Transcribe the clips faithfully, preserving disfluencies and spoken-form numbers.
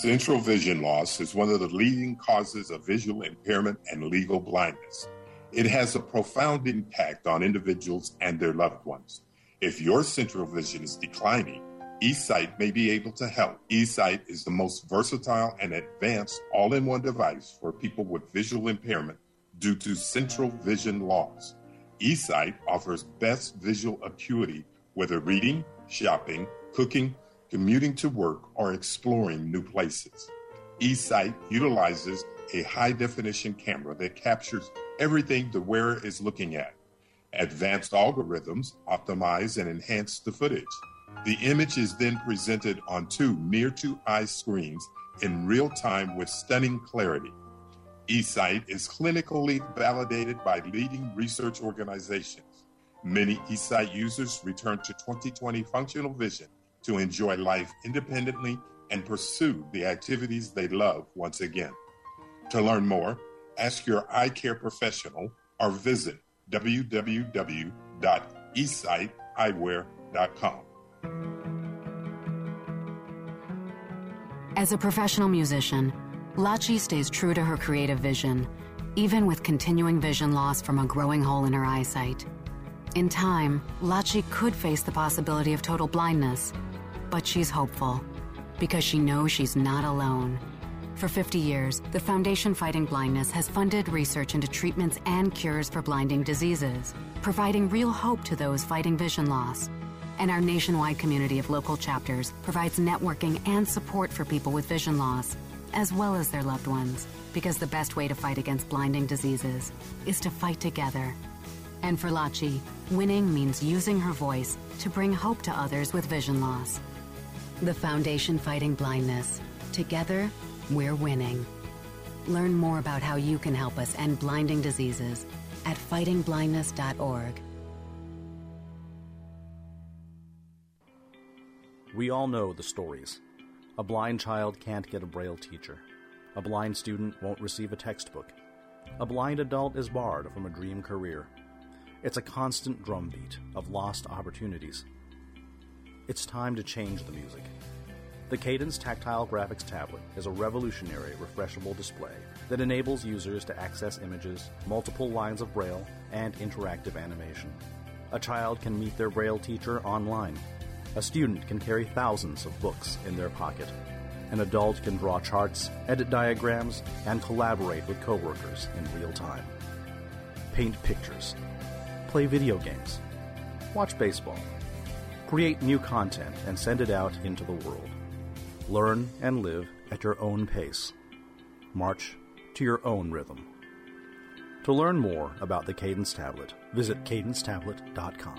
Central vision loss is one of the leading causes of visual impairment and legal blindness. It has a profound impact on individuals and their loved ones. If your central vision is declining, eSight may be able to help. eSight is the most versatile and advanced all-in-one device for people with visual impairment due to central vision loss. eSight offers best visual acuity, whether reading, shopping, cooking, commuting to work, or exploring new places. eSight utilizes a high-definition camera that captures everything the wearer is looking at. Advanced algorithms optimize and enhance the footage. The image is then presented on two near-to-eye screens in real time with stunning clarity. eSight is clinically validated by leading research organizations. Many eSight users return to twenty twenty functional vision to enjoy life independently and pursue the activities they love once again. To learn more, ask your eye care professional or visit w w w dot e sight eyewear dot com. As a professional musician, Lachi stays true to her creative vision, even with continuing vision loss from a growing hole in her eyesight. In time, Lachi could face the possibility of total blindness, but she's hopeful because she knows she's not alone. For fifty years, the Foundation Fighting Blindness has funded research into treatments and cures for blinding diseases, providing real hope to those fighting vision loss. And our nationwide community of local chapters provides networking and support for people with vision loss, as well as their loved ones, because the best way to fight against blinding diseases is to fight together. And for Lachi, winning means using her voice to bring hope to others with vision loss. The Foundation Fighting Blindness. Together, we're winning. Learn more about how you can help us end blinding diseases at fighting blindness dot org. We all know the stories. A blind child can't get a Braille teacher. A blind student won't receive a textbook. A blind adult is barred from a dream career. It's a constant drumbeat of lost opportunities. It's time to change the music. The Cadence Tactile Graphics Tablet is a revolutionary refreshable display that enables users to access images, multiple lines of Braille, and interactive animation. A child can meet their Braille teacher online. A student can carry thousands of books in their pocket. An adult can draw charts, edit diagrams, and collaborate with coworkers in real time. Paint pictures. Play video games. Watch baseball. Create new content and send it out into the world. Learn and live at your own pace. March to your own rhythm. To learn more about the Cadence Tablet, visit cadence tablet dot com.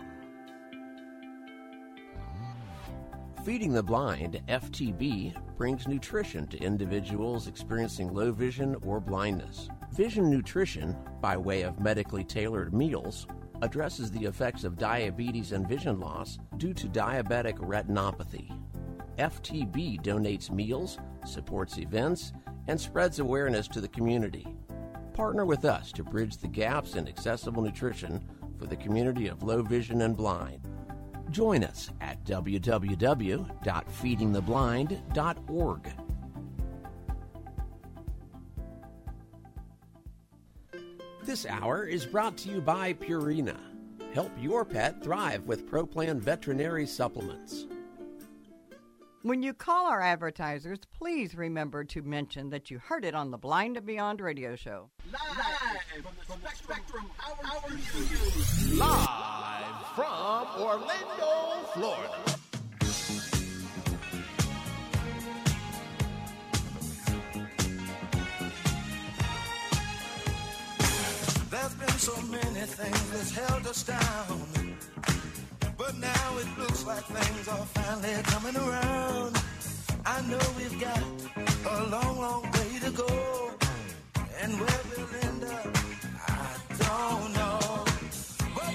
Feeding the Blind, F T B, brings nutrition to individuals experiencing low vision or blindness. Vision nutrition, by way of medically tailored meals, addresses the effects of diabetes and vision loss due to diabetic retinopathy. F T B donates meals, supports events, and spreads awareness to the community. Partner with us to bridge the gaps in accessible nutrition for the community of low vision and blind. Join us at w w w dot feeding the blind dot org. This hour is brought to you by Purina. Help your pet thrive with ProPlan veterinary supplements. When you call our advertisers, please remember to mention that you heard it on the Blind and Beyond radio show. Live from the Spectrum Power Studios. Live from Orlando, Florida. There's been so many things that's held us down, but now it looks like things are finally coming around. I know we've got a long, long way to go, and where we'll end up, I don't know. But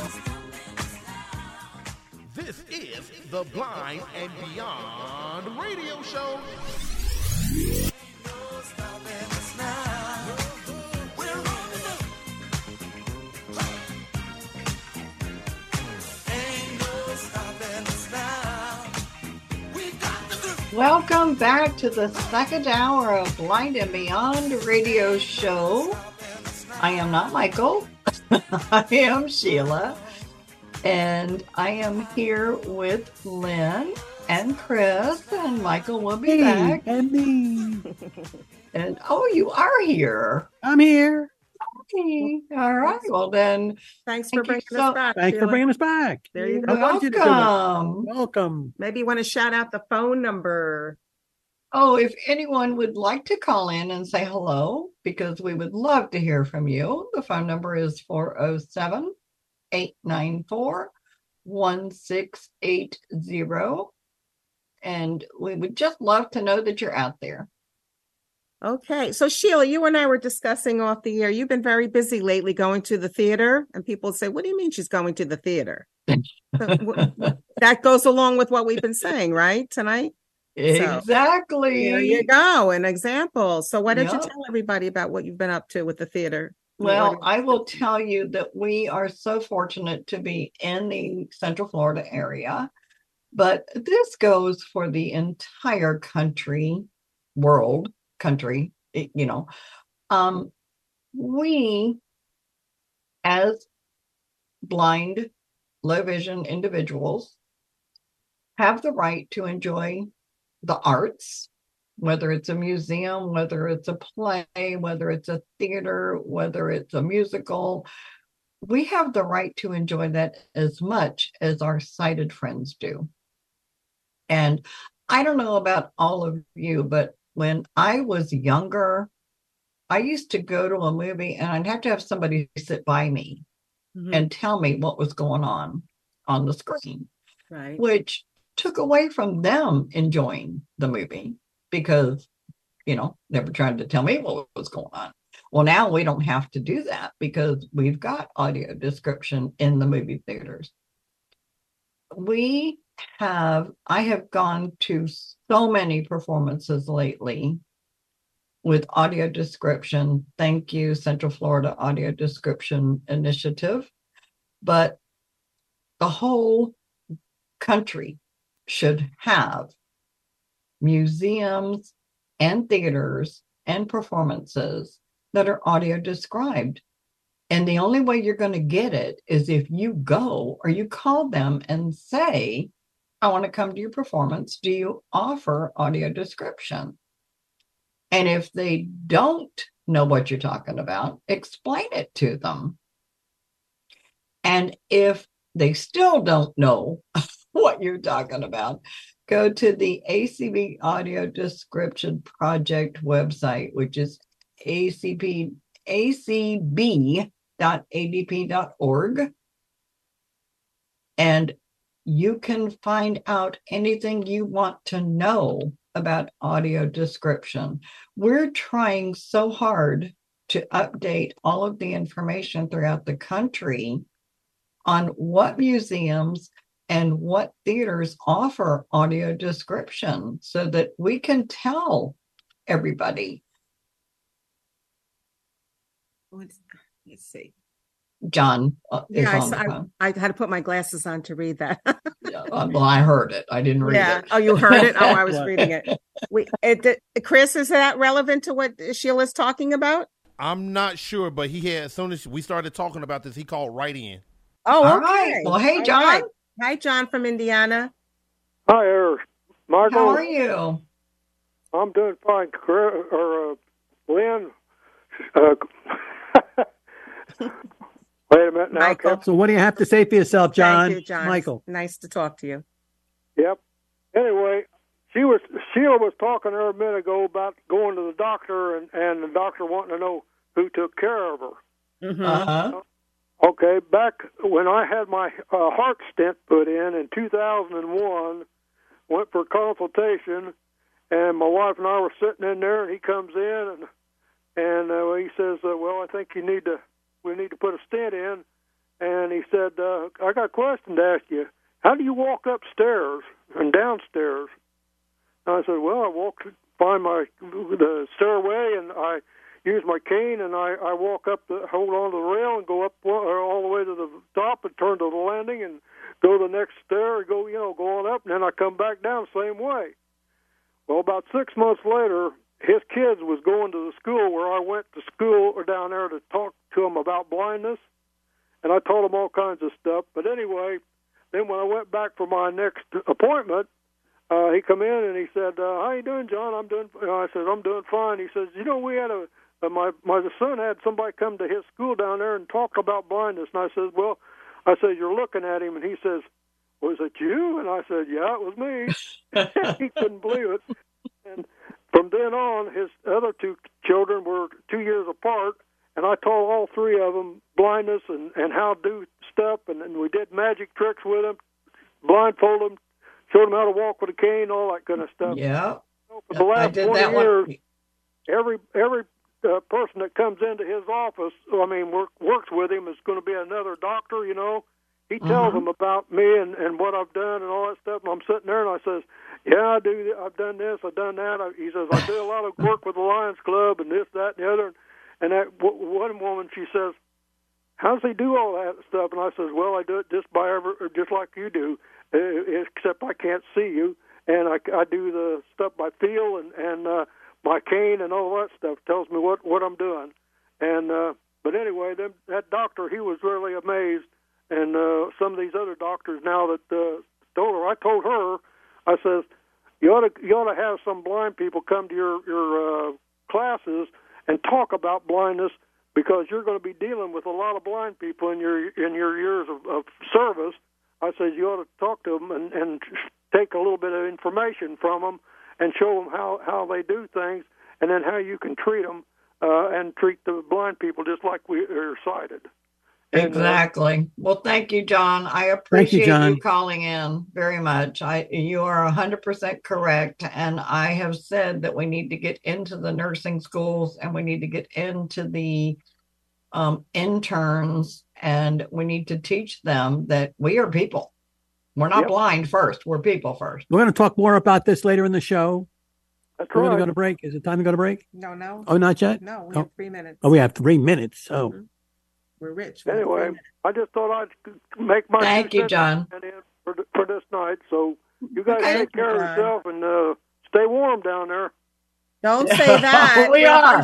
this is the Blind and Beyond radio show. Ain't no stopping us now. We're on the move. Ain't no stopping us now. We got the groove. Welcome back to the second hour of Blind and Beyond radio show. I am not Michael. I am Sheila. And I am here with Lynn and Chris, and Michael will be hey, back. And me. And oh, you are here. I'm here. Okay. All right. Well, then. Thanks thank for bringing so, us back. Thanks Sheila. for bringing us back. There you You're go. welcome. Welcome. Maybe you want to shout out the phone number. Oh, if anyone would like to call in and say hello, because we would love to hear from you, the phone number is four oh seven, eight nine four, one six eight zero. And we would just love to know that you're out there. Okay. So, Sheila, you and I were discussing off the air. You've been very busy lately going to the theater. And people say, what do you mean she's going to the theater? That goes along with what we've been saying, right, tonight? Exactly. So, there you go. An example. So why don't Yep. you tell everybody about what you've been up to with the theater? Well, I will tell you that we are so fortunate to be in the Central Florida area, but this goes for the entire country, world, country, it- you know. Um, we, as blind, low vision individuals, have the right to enjoy the arts, whether it's a museum, whether it's a play, whether it's a theater, whether it's a musical. We have the right to enjoy that as much as our sighted friends do. And I don't know about all of you, but when I was younger, I used to go to a movie and I'd have to have somebody sit by me Mhm. and tell me what was going on on the screen, Right. which took away from them enjoying the movie because, you know, they were trying to tell me what was going on. Well, now we don't have to do that because we've got audio description in the movie theaters. We have, I have gone to so many performances lately with audio description. Thank you, Central Florida Audio Description Initiative. But the whole country should have museums and theaters and performances that are audio described. And the only way you're going to get it is if you go or you call them and say, I want to come to your performance. Do you offer audio description? And if they don't know what you're talking about, explain it to them. And if they still don't know what you're talking about, go to the A C B Audio Description Project website, which is A C P, A C B dot A D P dot org. And you can find out anything you want to know about audio description. We're trying so hard to update all of the information throughout the country on what museums and what theaters offer audio description so that we can tell everybody. Let's, let's see. John uh, is Yeah, I, on saw- the I, phone. I had to put my glasses on to read that. Yeah, well, I heard it. I didn't read Yeah. it. Oh, you heard it? Oh, I was What? reading it. We, it, it. Chris, is that relevant to what Sheila's talking about? I'm not sure, but he had, as soon as we started talking about this, he called right in. Oh, All okay. right. Well, hey, All John. right. Hi, John from Indiana. Hi, there, Michael. How are you? I'm doing fine. Chris, or uh, Lynn. Uh, wait a minute now. Michael. Cap- So what do you have to say for yourself, John? Thank you, John. Michael. Nice to talk to you. Yep. Anyway, she was Sheila was talking her a minute ago about going to the doctor and, and the doctor wanting to know who took care of her. Mhm. Uh-huh. Okay, back when I had my uh, heart stent put in in two thousand one, went for consultation, and my wife and I were sitting in there, and he comes in, and and uh, he says, uh, "Well, I think you need to, we need to put a stent in." And he said, uh, "I got a question to ask you. How do you walk upstairs and downstairs?" And I said, "Well, I walk to find my the stairway, and I use my cane, and I, I walk up, the, hold on to the rail, and go up all the way to the top, and turn to the landing, and go the next stair, and go, you know, go on up, and then I come back down the same way." Well, about six months later, his kids was going to the school where I went to school or down there to talk to them about blindness, and I told them all kinds of stuff. But anyway, then when I went back for my next appointment, uh, he come in and he said, uh, "How you doing, John?" I'm doing. You know, I said, "I'm doing fine." He says, "You know, we had a uh, my my son had somebody come to his school down there and talk about blindness." And I said, "Well," I said, "You're looking at him," and he says, "Was it you?" And I said, "Yeah, it was me." He couldn't believe it. And from then on, his other two children were two years apart, and I taught all three of them blindness and, and how to do stuff, and, and we did magic tricks with them, blindfolded them, showed them how to walk with a cane, all that kind of stuff. Yeah. So for the last I did twenty that years, one. every every uh, person that comes into his office, I mean, work, works with him, is going to be another doctor, you know. He tells Mhm. them about me and, and what I've done and all that stuff, and I'm sitting there and I says, "Yeah, I do. I've done this. I've done that." I, he says, "I do a lot of work with the Lions Club and this, that, and the other." And that w- one woman, she says, "How does he do all that stuff?" And I says, "Well, I do it just by ever, just like you do, uh, except I can't see you, and I, I do the stuff by feel and and uh, my cane and all that stuff tells me what what I'm doing." And uh, but anyway, then that doctor, he was really amazed. And uh, some of these other doctors now that uh, told her, I told her, I says, you ought to you ought to have some blind people come to your your uh, classes and talk about blindness, because you're going to be dealing with a lot of blind people in your in your years of, of service. I says you ought to talk to them and, and take a little bit of information from them and show them how, how they do things, and then how you can treat them uh, and treat the blind people just like we are sighted. Exactly. Well, thank you, John. I appreciate you, John. you calling in very much. I you are one hundred percent correct. And I have said that we need to get into the nursing schools, and we need to get into the um, interns, and we need to teach them that we are people. We're not Yep. blind first. We're people first. We're going to talk more about this later in the show. That's We're going right. to go to break. Is it time to go to break? No, no. Oh, not yet? No, we Oh. have three minutes. Oh, we have three minutes. Oh, Mhm. We're rich. We have three Anyway, minutes. I just thought I'd make my Thank two you, cents John. in for, for this night. So you guys Thank take you, care of John. yourself and uh, stay warm down there. Don't say that. We are.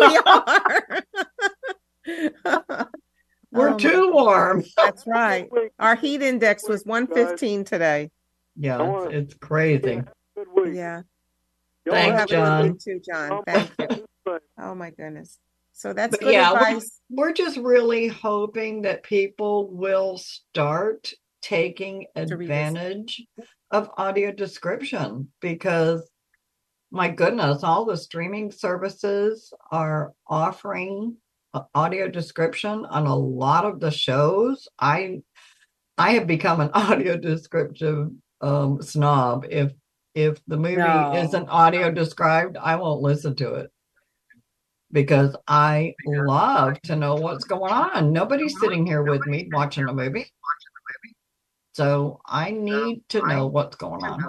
We are. We're Oh, too warm. That's right. Good week. Our heat index was one fifteen today. Yeah, I wanna- it's, it's crazy. Good week. Yeah. Y'all Thanks, have a Have good a good John. week too, John. Um, Thank you. Oh my goodness. So that's But good yeah, we're, advice. we're just really hoping that people will start taking revisit. advantage of audio description, because my goodness, all the streaming services are offering uh, audio description on a lot of the shows. I I have become an audio descriptive um, snob. If if the movie No. isn't audio described, I won't listen to it, because I love to know what's going on. Nobody's sitting here with me watching a movie. So I need to know what's going on.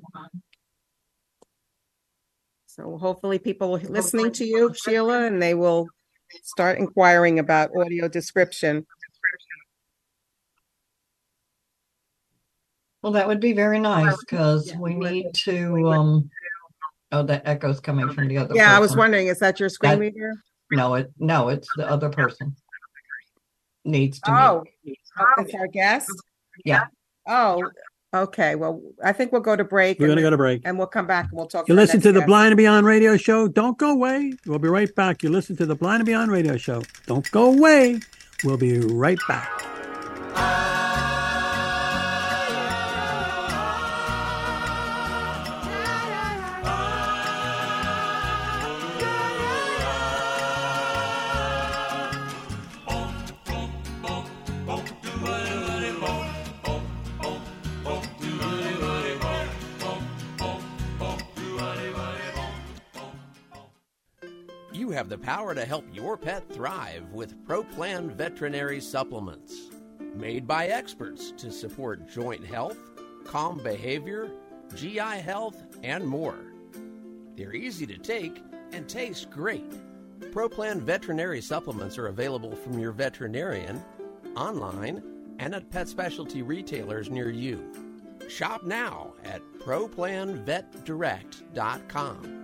So hopefully people are listening to you, Sheila, and they will start inquiring about audio description. Well, that would be very nice, because we need to, um, oh, the echo's coming from the other Yeah, I was person. wondering, is that your screen That- reader? No, it, no, it's the other person. Needs to Oh, meet. it's our guest? Yeah. Oh, okay. Well, I think we'll go to break. we're and going to go then- to break. And we'll come back and we'll talk. You our listen next to the guest. Blind and Beyond radio show. Don't go away. We'll be right back. You listen to the Blind and Beyond radio show. Don't go away. We'll be right back. You have the power to help your pet thrive with ProPlan Veterinary Supplements. Made by experts to support joint health, calm behavior, G I health, and more. They're easy to take and taste great. ProPlan Veterinary Supplements are available from your veterinarian, online, and at pet specialty retailers near you. Shop now at pro plan vet direct dot com.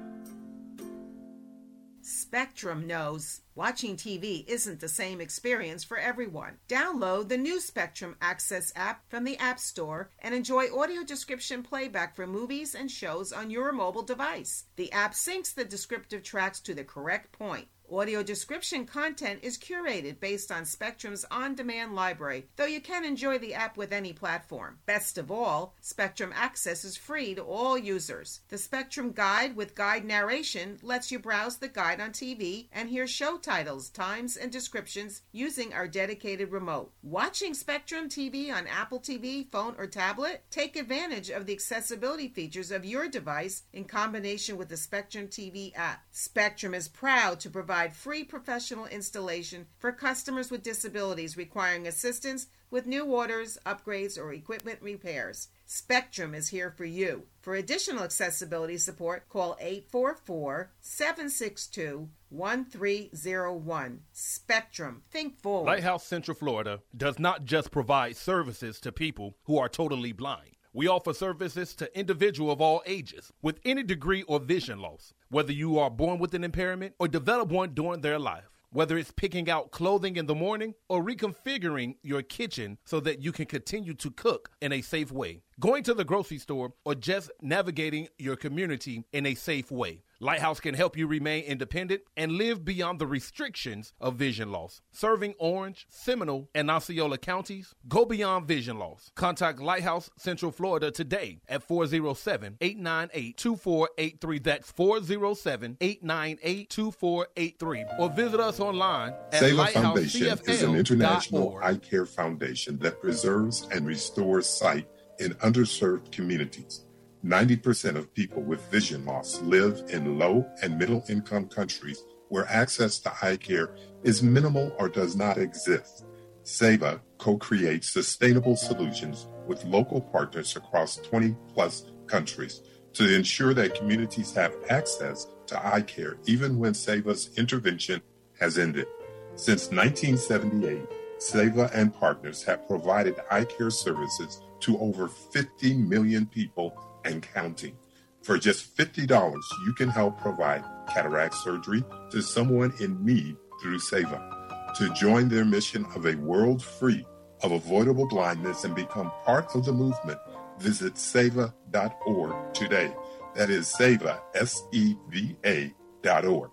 Spectrum knows watching T V isn't the same experience for everyone. Download the new Spectrum Access app from the App Store and enjoy audio description playback for movies and shows on your mobile device. The app syncs the descriptive tracks to the correct point. Audio description content is curated based on Spectrum's on-demand library, though you can enjoy the app with any platform. Best of all, Spectrum Access is free to all users. The Spectrum Guide with guide narration lets you browse the guide on T V and hear show titles, times, and descriptions using our dedicated remote. Watching Spectrum T V on Apple T V, phone, or tablet? Take advantage of the accessibility features of your device in combination with the Spectrum T V app. Spectrum is proud to provide free professional installation for customers with disabilities requiring assistance with new orders, upgrades, or equipment repairs. Spectrum is here for you. For additional accessibility support, call eight four four, seven six two, one three zero one. Spectrum. Think forward. Lighthouse Central Florida does not just provide services to people who are totally blind. We offer services to individuals of all ages with any degree or vision loss, whether you are born with an impairment or develop one during their life. Whether it's picking out clothing in the morning or reconfiguring your kitchen so that you can continue to cook in a safe way, going to the grocery store, or just navigating your community in a safe way. Lighthouse can help you remain independent and live beyond the restrictions of vision loss. Serving Orange, Seminole, and Osceola counties, go beyond vision loss. Contact Lighthouse Central Florida today at four oh seven, eight nine eight, two four eight three. That's four oh seven, eight nine eight, two four eight three. Or visit us online at SEVA Foundation lighthouse c f l is an international dot org. eye care foundation that preserves and restores sight in underserved communities. ninety percent of people with vision loss live in low and middle income countries where access to eye care is minimal or does not exist. SEVA co-creates sustainable solutions with local partners across twenty plus countries to ensure that communities have access to eye care even when SEVA's intervention has ended. Since nineteen seventy-eight, SEVA and partners have provided eye care services to over fifty million people and counting. For just fifty dollars, you can help provide cataract surgery to someone in need through SEVA. To join their mission of a world free of avoidable blindness and become part of the movement, visit seva dot org today. That is SEVA, S E V A dot org.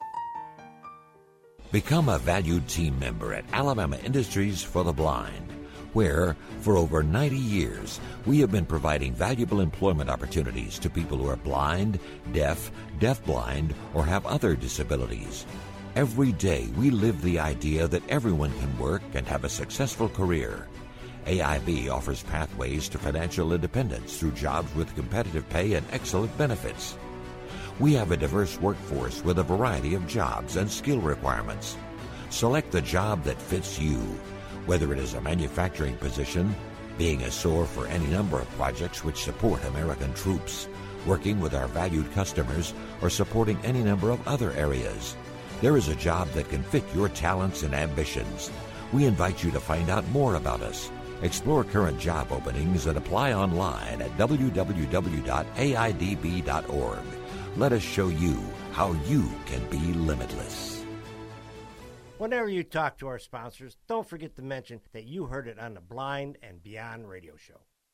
Become a valued team member at Alabama Industries for the Blind, where, for over ninety years, we have been providing valuable employment opportunities to people who are blind, deaf, deafblind, or have other disabilities. Every day, we live the idea that everyone can work and have a successful career. A I B offers pathways to financial independence through jobs with competitive pay and excellent benefits. We have a diverse workforce with a variety of jobs and skill requirements. Select the job that fits you, whether it is a manufacturing position, being a S O A R for any number of projects which support American troops, working with our valued customers, or supporting any number of other areas. There is a job that can fit your talents and ambitions. We invite you to find out more about us. Explore current job openings and apply online at w w w dot a i d b dot org. Let us show you how you can be limitless. Whenever you talk to our sponsors, don't forget to mention that you heard it on the Blind and Beyond radio show.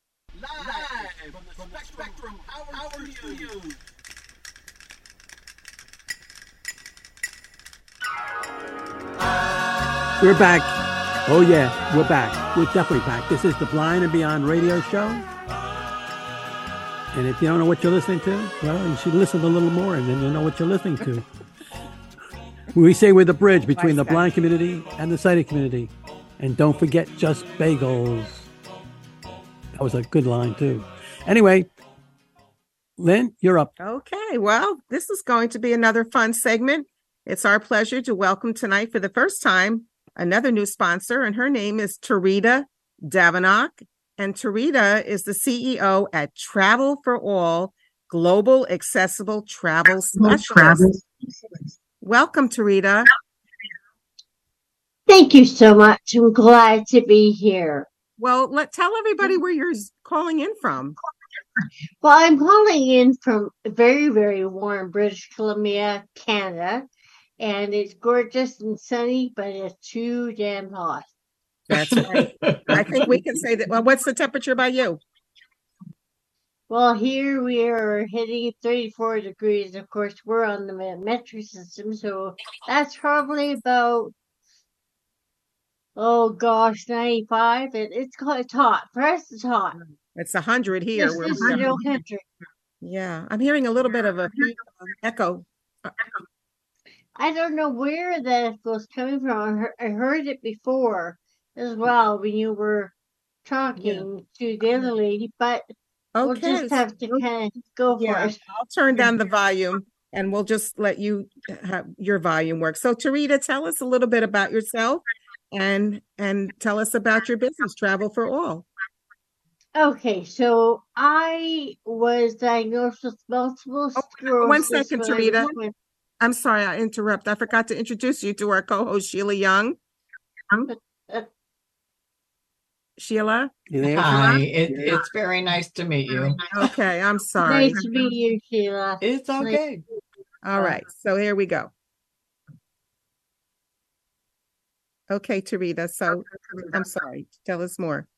Live from the Spectrum Power Studios. We're back. Oh, yeah, we're back. We're definitely back. This is the Blind and Beyond radio show. And if you don't know what you're listening to, well, you should listen a little more, and then you'll know what you're listening to. We say we're the bridge between the blind community and the sighted community. And don't forget Just Bagels. That was a good line, too. Anyway, Lynn, you're up. Okay, well, this is going to be another fun segment. It's our pleasure to welcome tonight for the first time another new sponsor, and her name is Tarita Davenok. And Tarita is the C E O at Travel for All, Global Accessible Travel Specialist. Welcome, Tarita. Thank you so much. I'm glad to be here. Well, let tell everybody where you're calling in from. Well, I'm calling in from very, very warm British Columbia, Canada, and it's gorgeous and sunny, but it's too damn hot. That's right. I think we can say that. Well, what's the temperature by you? Well, here we are hitting thirty-four degrees. Of course, we're on the metric system, so that's probably about, oh gosh, ninety-five. It, it's, it's hot. For us, it's hot. It's one hundred here. This We're is no country. Yeah, I'm hearing a little bit of a echo. I don't know where that echo's coming from. I heard, I heard it before as well when you were talking yeah. to the other lady, but okay. We'll just have to kind of go for yeah. it. I'll turn down the volume and we'll just let you have your volume work. So, Tarita, tell us a little bit about yourself and and tell us about your business, Travel for All. Okay, so I was diagnosed with multiple sclerosis. Oh, one second, Tarita. I'm sorry, I interrupt. I forgot to introduce you to our co-host, Sheila Young. Sheila? Hi, it, it's very nice to meet you. Okay, I'm sorry. Nice to meet you, Sheila. It's okay. All right, so here we go. Okay, Tarita, so I'm sorry. Tell us more.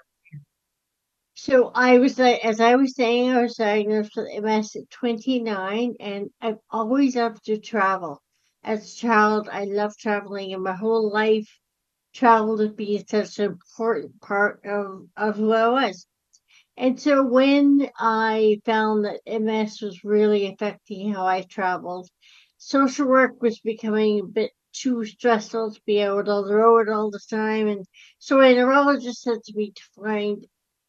So I was, as I was saying, I was diagnosed with M S at twenty-nine, and I've always loved to travel. As a child, I loved traveling, and my whole life, travel to be such an important part of, of who I was. And so when I found that M S was really affecting how I traveled, social work was becoming a bit too stressful to be out on the road all the time. And so a neurologist said to me to find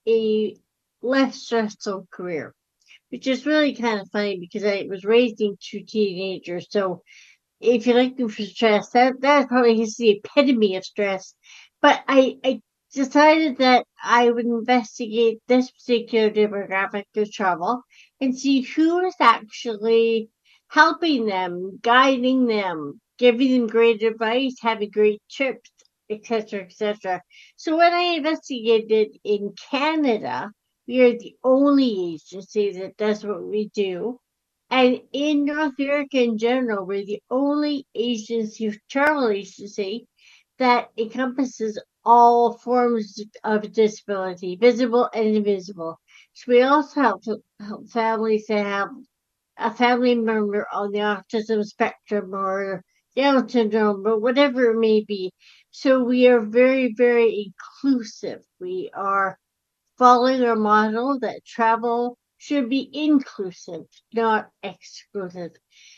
a less stressful career, which is really kind of funny because I was raising two teenagers. So if you're looking for stress, that, that probably is the epitome of stress. But I, I decided that I would investigate this particular demographic of travel and see who is actually helping them, guiding them, giving them great advice, having great trips, et cetera, et cetera. So when I investigated in Canada, we are the only agency that does what we do. And in North America in general, we're the only agency, travel agency, that encompasses all forms of disability, visible and invisible. So we also help, help families that have a family member on the autism spectrum or Down syndrome or whatever it may be. So we are very, very inclusive. We are following our model that travel should be inclusive, not exclusive.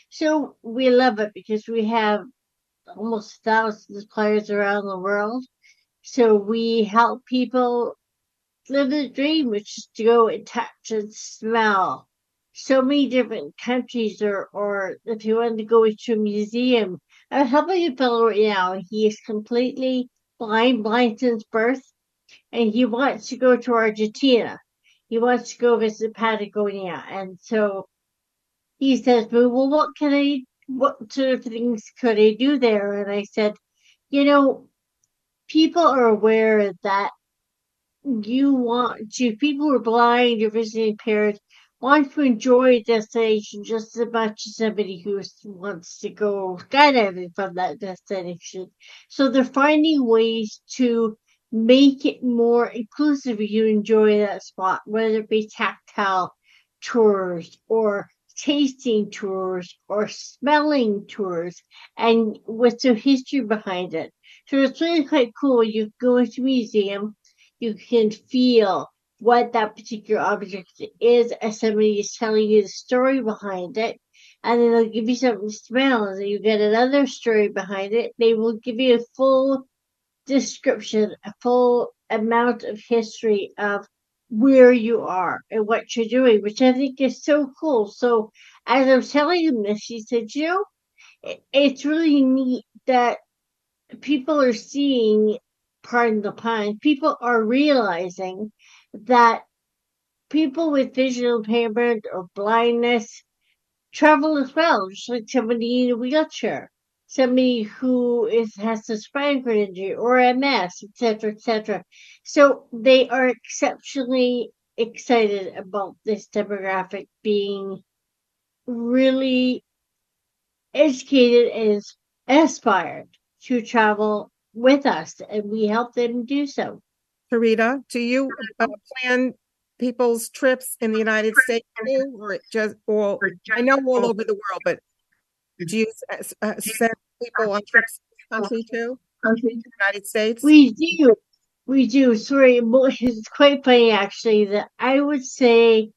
So we love it because we have almost thousands of players around the world. So we help people live the dream, which is to go and touch and smell so many different countries, or, or if you want to go to a museum. I'm helping a fellow right now. He is completely blind, blind since birth, and he wants to go to Argentina. He wants to go visit Patagonia. And so he says, well, what can I, what sort of things could I do there? And I said, you know, people are aware that you want to, people who are blind or visually impaired want to enjoy a destination just as much as somebody who wants to go skydiving from that destination. So they're finding ways to make it more inclusive if you enjoy that spot, whether it be tactile tours or tasting tours or smelling tours, and with the history behind it. So it's really quite cool. You go into a museum, you can feel what that particular object is as somebody is telling you the story behind it, and then they'll give you something to smell, and then you get another story behind it. They will give you a full description, a full amount of history of where you are and what you're doing, which I think is so cool. So as I was telling him this, he said, you know, it, it's really neat that people are seeing, pardon the pun, people are realizing that people with visual impairment or blindness travel as well, just like somebody in a wheelchair, somebody who is has a spinal cord injury or M S, et cetera, et cetera. So they are exceptionally excited about this demographic being really educated and aspired to travel with us, and we help them do so. Tarita, do you uh, plan people's trips in the United States too, or it just, or I know all over the world, but do you s- uh, send people on trips to the country too? Country, United States? We do. We do. Sorry, it's quite funny actually that I would say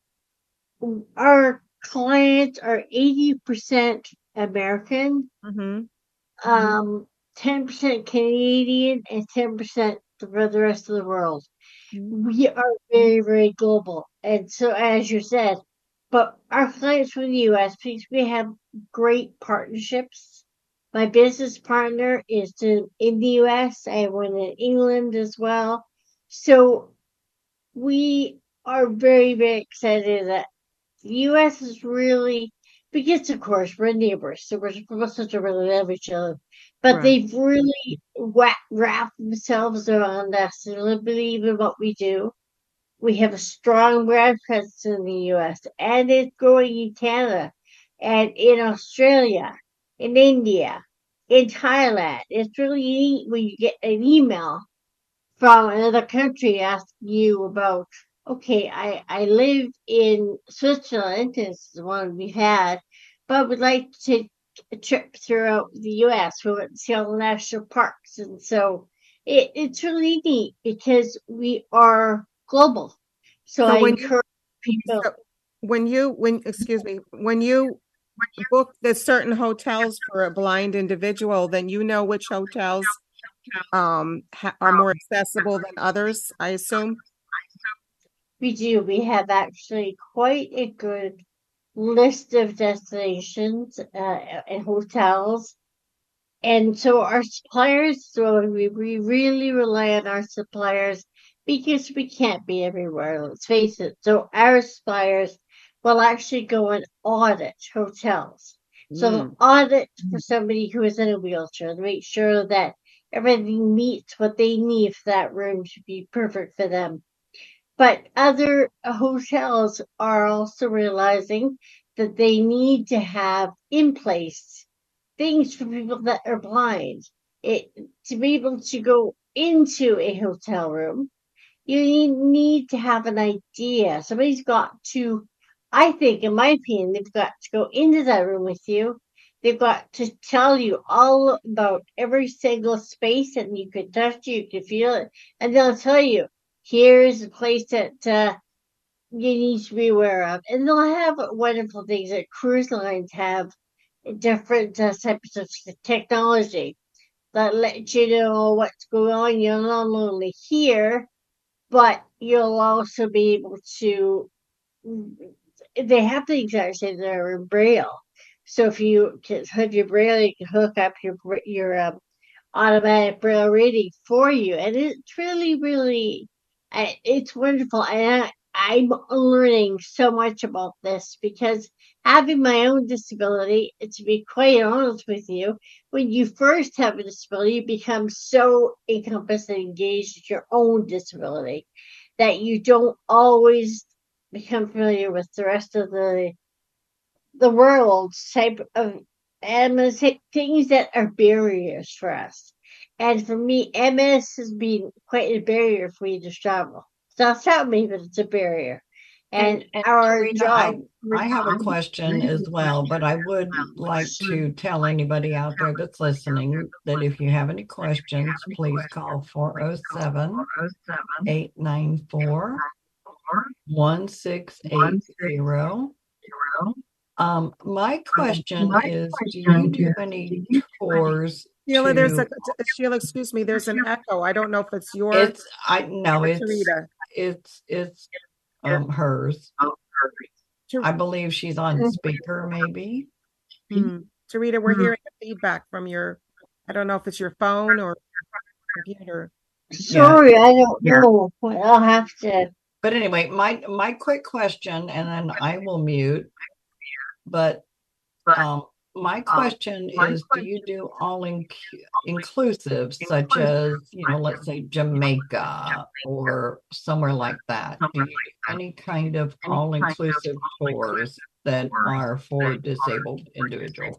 our clients are eighty percent American, Mm-hmm. um, ten percent Canadian, and ten percent for the rest of the world. Mm-hmm. We are very, very global. And so, as you said, but our clients from the U S, because we have great partnerships. My business partner is in, in the U S. I have one in England as well. So we are very, very excited that the U S is really, because of course we're neighbors, so we're supposed to really love each other. But Right. they've really wha- wrapped themselves around us and really believe in what we do. We have a strong brand presence in the U S, and it's growing in Canada and in Australia, in India, in Thailand. It's really neat when you get an email from another country asking you about, okay, I, I live in Switzerland, this is the one we've had, but would like to take a trip throughout the U S. We went to see all the national parks. And so it, it's really neat because we are global. So, So I when you- encourage people. So when you, when, excuse me, when you book the certain hotels for a blind individual, then you know which hotels um ha- are more accessible than others, I assume. We do. We have actually quite a good list of destinations uh, and hotels. And so our suppliers, so we, we really rely on our suppliers because we can't be everywhere, let's face it. So our suppliers will actually go and audit hotels. So they'll Mm. audit for somebody who is in a wheelchair to make sure that everything meets what they need for that room to be perfect for them. But other hotels are also realizing that they need to have in place things for people that are blind. It, to be able to go into a hotel room, you need, need to have an idea. Somebody's got to, I think, in my opinion, they've got to go into that room with you. They've got to tell you all about every single space, and you can touch it, you can feel it, and they'll tell you, here's the place that uh, you need to be aware of. And they'll have wonderful things that cruise lines have, different uh, types of technology that let you know what's going on. You'll not only hear, but you'll also be able to. They have things actually that are in Braille. So if you can have your Braille, you can hook up your your um, automatic Braille reading for you, and it's really, really, it's wonderful. And I, I'm learning so much about this because having my own disability, to be quite honest with you, when you first have a disability, you become so encompassed and engaged with your own disability that you don't always become familiar with the rest of the the world type of M S, things that are barriers for us. And for me, M S has been quite a barrier for me to travel. It's not stop me, but it's a barrier. And, And our Tarina, job. I, I have a question as well, but I would like to tell anybody out there that's listening that if you have any questions, please call four oh seven, eight nine four, one six eight zero. Um, my question is, do you do any tours? Sheila, there's a to- Sheila, excuse me, there's an echo. I don't know if it's your It's I no, or it's Tarita. it's it's um hers. I believe she's on speaker, maybe. Hmm. Tarita, we're hearing the feedback from your, I don't know if it's your phone or computer. Sorry, I don't know. I'll have to. But anyway, my my quick question, and then I will mute. But um, My question is, do you do all in, inclusive, such as, you know, let's say Jamaica or somewhere like that? Do you do any kind of all inclusive tours that are for disabled individuals?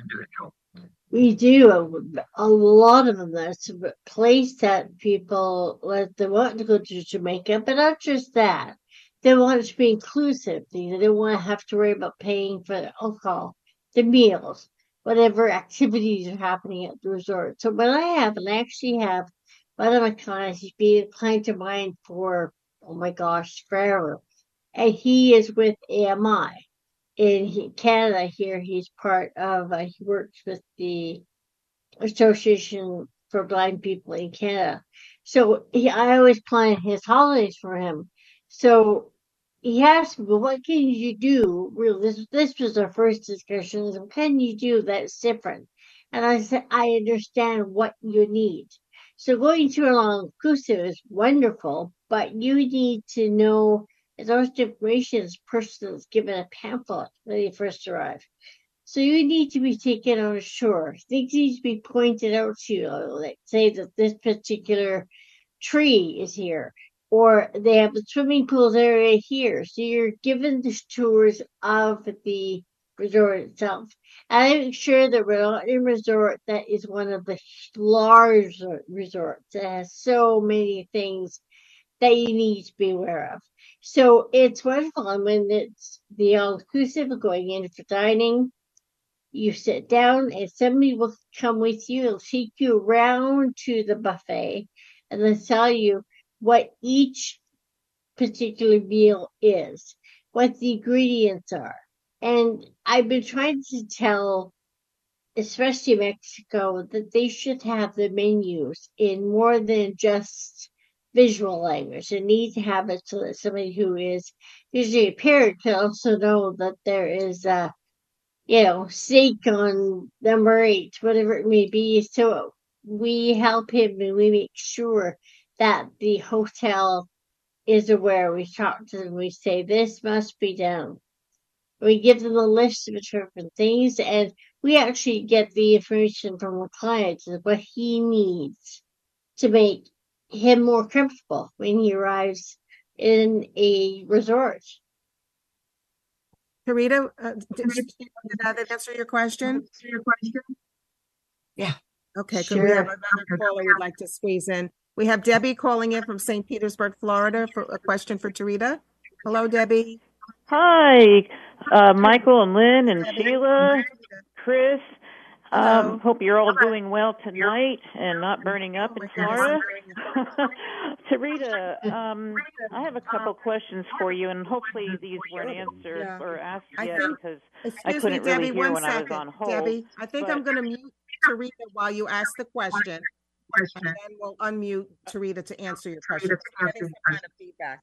We do a, a lot of them. That's a place that people like. They want to go to Jamaica, but not just that. They want it to be inclusive. They don't want to have to worry about paying for the alcohol, the meals, whatever activities are happening at the resort. So what I have, and I actually have one of my clients, he's been a client of mine for, oh my gosh, forever. And he is with A M I. In he, Canada here, he's part of, uh, he works with the Association for Blind People in Canada. So he, I always plan his holidays for him. So he asked me, well, what can you do? Really, this, this was our first discussion. What can you do that's different? And I said, I understand what you need. So going to an all-inclusive is wonderful, but you need to know those information is person is given a pamphlet when they first arrive. So you need to be taken on shore. Things need to be pointed out to you, like say that this particular tree is here, or they have the swimming pools area here. So you're given the tours of the resort itself. And I make sure that we're not in a resort that is one of the large resorts that has so many things that you need to be aware of. So it's wonderful. And when it's the all-inclusive going in for dining, you sit down and somebody will come with you. It'll take you around to the buffet and then tell you what each particular meal is, what the ingredients are. And I've been trying to tell, especially Mexico, that they should have the menus in more than just visual language. They need to have it so that somebody who is visually impaired can also know that there is a, you know, steak on number eight, whatever it may be. So we help him and we make sure that the hotel is aware. We talk to them, we say, this must be done. We give them a list of different things, and we actually get the information from the client of what he needs to make him more comfortable when he arrives in a resort. Tarita, uh, did, did that answer your question? Your question? Yeah. Okay, Sure. we have another caller we'd like to squeeze in. We have Debbie calling in from Saint Petersburg, Florida, for a question for Tarita. Hello, Debbie. Hi, uh, Michael and Lynn and Sheila, Chris. Um, hope you're all doing well tonight and not burning up in Florida. Tarita, um, I have a couple questions for you, and hopefully these weren't answered Yeah. asked yet I think, because I excuse couldn't me, Debbie, really hear one when I was second. on hold. Debbie, I think but- I'm going to mute Tarita while you ask the question, and then we'll unmute Tarita to answer your question. We're getting some kind of feedback.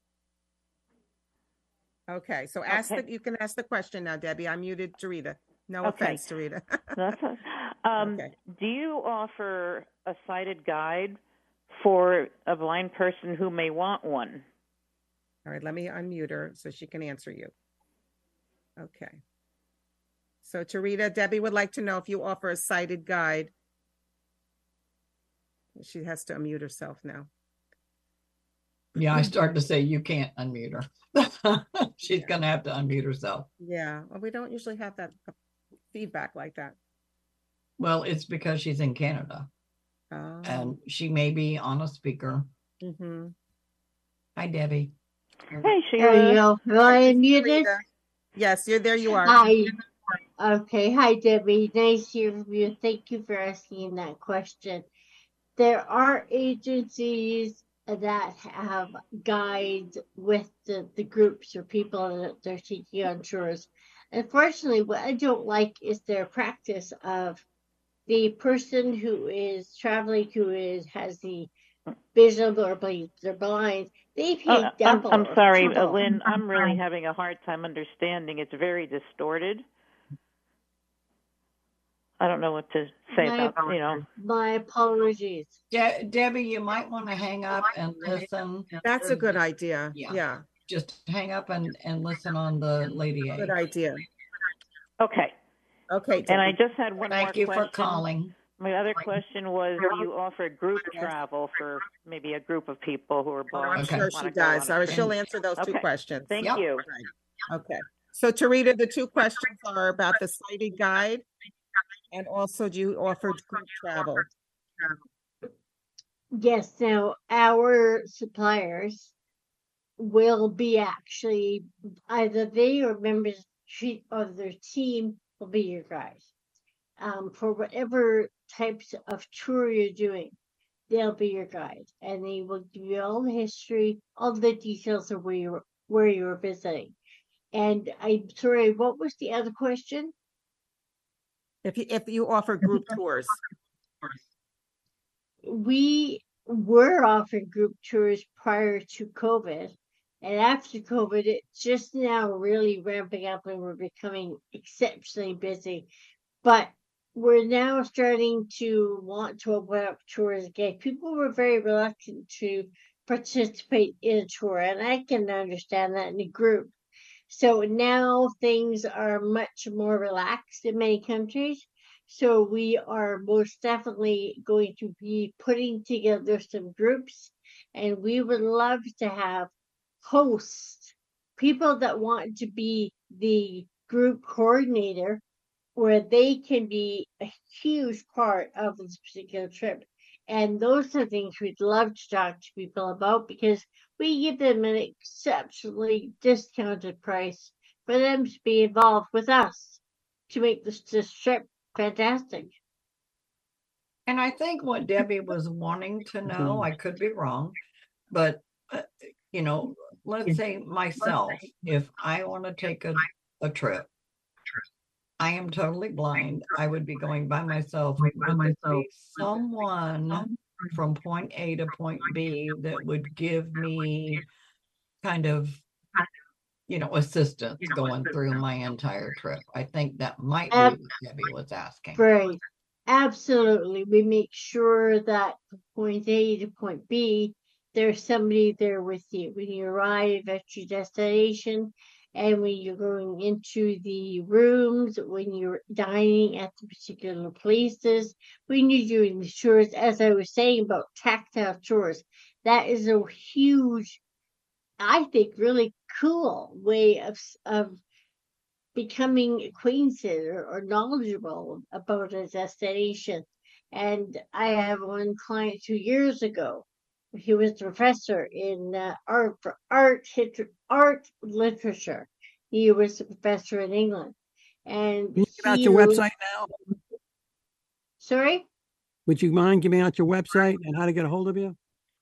Okay, so ask Okay. the, you can ask the question now, Debbie. I muted Tarita. No Okay. offense, Tarita. That's a, um, Okay. Do you offer a sighted guide for a blind person who may want one? All right, let me unmute her so she can answer you. Okay. So Tarita, Debbie would like to know if you offer a sighted guide. She has to unmute herself now. Yeah, I started to say you can't unmute her. She's Yeah. going to have to unmute herself. Yeah, well, we don't usually have that uh, feedback like that. Well, it's because she's in Canada Oh. and she may be on a speaker. Mm-hmm. Hi, Debbie. Hey, There you Sheila. go. Am I unmuted? Yes, you're there. You are. Hi. Okay. Hi, Debbie. Nice to hear from you. Thank you for asking that question. There are agencies that have guides with the, the groups or people that they're taking on tours. Unfortunately, what I don't like is their practice of the person who is traveling, who is has the vision or blind, they're blind. They pay Oh, I'm, double. I'm or sorry, uh, triple. Lynn. I'm really having a hard time understanding. It's very distorted. I don't know what to say My, about, you know. my apologies. De- Debbie, you might want to hang up and listen. That's a good idea. Yeah. Yeah, Just hang up and, and listen on the Lady A. good idea. Okay. Okay. And I just had one Thank more you question. for calling. My other question was, you offer group travel for maybe a group of people who are Oh, blind. I'm sure she does. All right, she'll answer those two Okay. questions. Thank Yep. you. Right. Okay. So Tarita, the two questions are about the sighted guide, and also do you offer group travel? Yes, now our suppliers will be actually either they or members tre- of their team will be your guys. Um, for whatever types of tour you're doing, they'll be your guide, and they will give you all the history, all the details of where you're where you're visiting. And I'm sorry, what was the other question? If you if you offer group tours, We were offering group tours prior to COVID, and after COVID, it's just now really ramping up, and we're becoming exceptionally busy. But we're now starting to want to open up tours again. People were very reluctant to participate in a tour, and I can understand that in a group. So now things are much more relaxed in many countries. So we are most definitely going to be putting together some groups, and we would love to have hosts, people that want to be the group coordinator, where they can be a huge part of this particular trip. And those are things we'd love to talk to people about, because we give them an exceptionally discounted price for them to be involved with us to make this, this trip fantastic. And I think what Debbie was wanting to know, I could be wrong, but, uh, you know, let's say myself, if I want to take a, a trip, I am totally blind. I would be going by myself. Would there be someone from point A to point B that would give me kind of, you know, assistance going through my entire trip? I think that might be what Debbie was asking. Right. Absolutely. We make sure that from point A to point B, there's somebody there with you when you arrive at your destination, and when you're going into the rooms, when you're dining at the particular places, when you're doing the tours. As I was saying about tactile tours, that is a huge, I think, really cool way of of becoming acquainted or, or knowledgeable about a destination. And I have one client two years ago. He was a professor in uh, art for art art literature. He was a professor in England. And Can you give out he your was- website now? Sorry? Would you mind giving out your website and how to get a hold of you?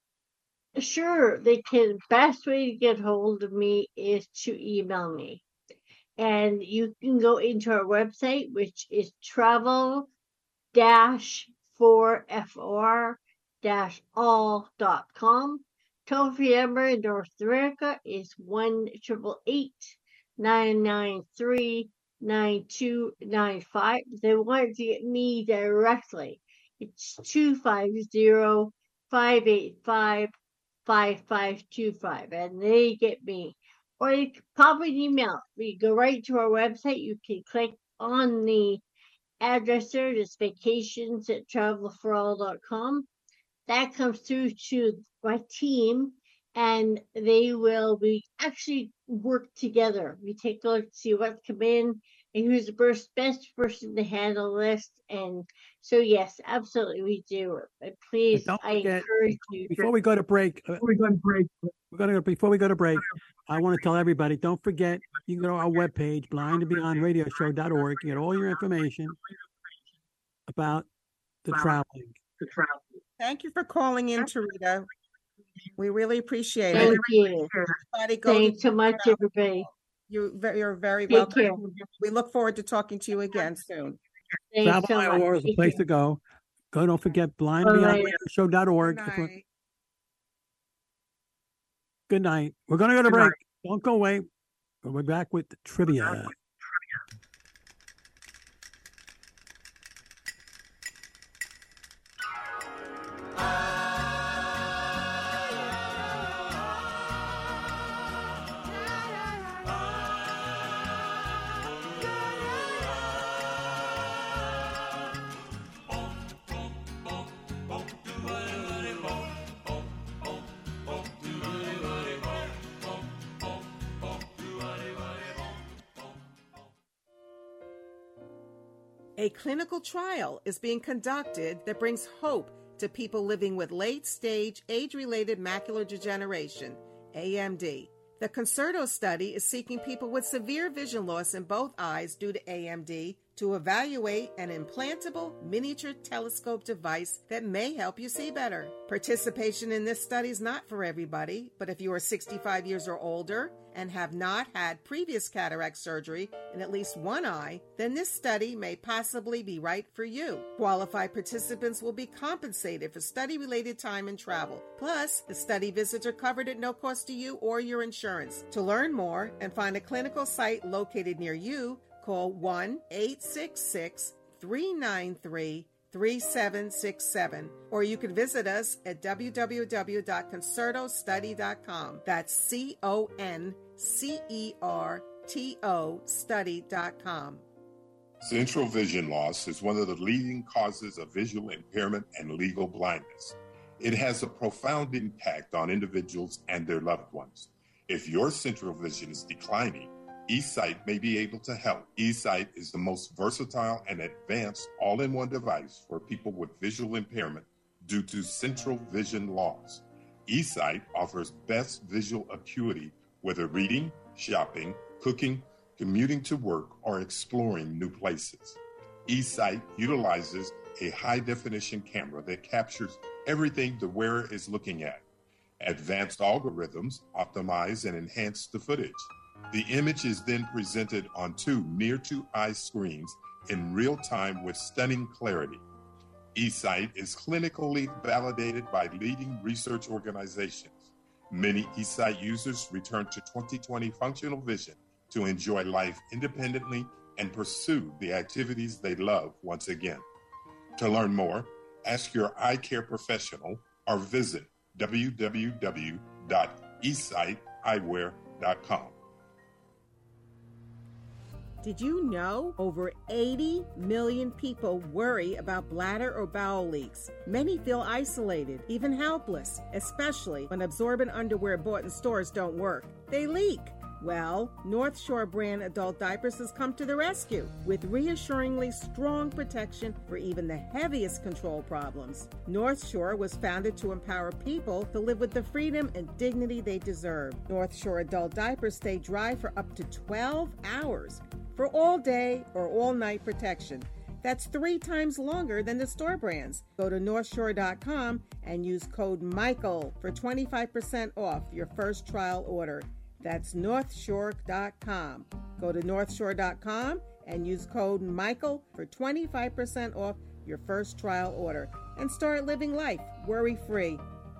Sure. They can. Best way to get hold of me is to email me. And you can go into our website, which is travel dash for F O R dash all dot com. Toll free number in North America is one triple eight nine nine three nine two nine five. If they want to get me directly, it's two five zero five eight five five five two five, and they get me. Or you can pop an email. You go right to our website. You can click on the address there. It's vacations at travel for all dot com. That comes through to my team, and they will we actually work together. We take a look to see what's come in and who's the best, best person to handle this. And so, yes, absolutely, we do. But please, But don't I forget, encourage you. Before we go to break, uh, we're going to break. We're going to go before we go to break. I want to tell everybody: don't forget, you can go to our webpage, blind and beyond radio show dot org. You get all your information about the traveling. The travel. Thank you for calling in, Tarita. We really appreciate Thank it. you. Everybody go to Thanks so much, travel. everybody. You, ve- you're very Take welcome. care. We look forward to talking to you again soon. Thanks Travel so Iowa much. is a Take place care. to go. Go. Don't forget, blind and beyond Bye. radio show dot org. Good If we're- night. Good night. We're going to go to Good break. night. Don't go away. We'll be back with trivia. A clinical trial is being conducted that brings hope to people living with late-stage age-related macular degeneration, A M D. The Concerto study is seeking people with severe vision loss in both eyes due to A M D to evaluate an implantable miniature telescope device that may help you see better. Participation in this study is not for everybody, but if you are sixty-five years or older and have not had previous cataract surgery in at least one eye, then this study may possibly be right for you. Qualified participants will be compensated for study-related time and travel. Plus, the study visits are covered at no cost to you or your insurance. To learn more and find a clinical site located near you, call one eight six six, three nine three, three seven six seven, or you can visit us at w w w dot concerto study dot com. That's C O N C E R T O study dot com. Central vision loss is one of the leading causes of visual impairment and legal blindness. It has a profound impact on individuals and their loved ones. If your central vision is declining, eSight may be able to help. eSight is the most versatile and advanced all-in-one device for people with visual impairment due to central vision loss. eSight offers best visual acuity, whether reading, shopping, cooking, commuting to work, or exploring new places. eSight utilizes a high-definition camera that captures everything the wearer is looking at. Advanced algorithms optimize and enhance the footage. The image is then presented on two near-to-eye screens in real time with stunning clarity. eSight is clinically validated by leading research organizations. Many eSight users return to twenty twenty functional vision to enjoy life independently and pursue the activities they love once again. To learn more, ask your eye care professional or visit w w w dot e sight eyewear dot com. Did you know over eighty million people worry about bladder or bowel leaks? Many feel isolated, even helpless, especially when absorbent underwear bought in stores don't work. They leak. Well, North Shore brand adult diapers has come to the rescue with reassuringly strong protection for even the heaviest control problems. North Shore was founded to empower people to live with the freedom and dignity they deserve. North Shore adult diapers stay dry for up to twelve hours for all day or all night protection. That's three times longer than the store brands. Go to north shore dot com and use code Michael for twenty-five percent off your first trial order. That's north shore dot com. Go to north shore dot com and use code Michael for twenty-five percent off your first trial order and start living life worry-free.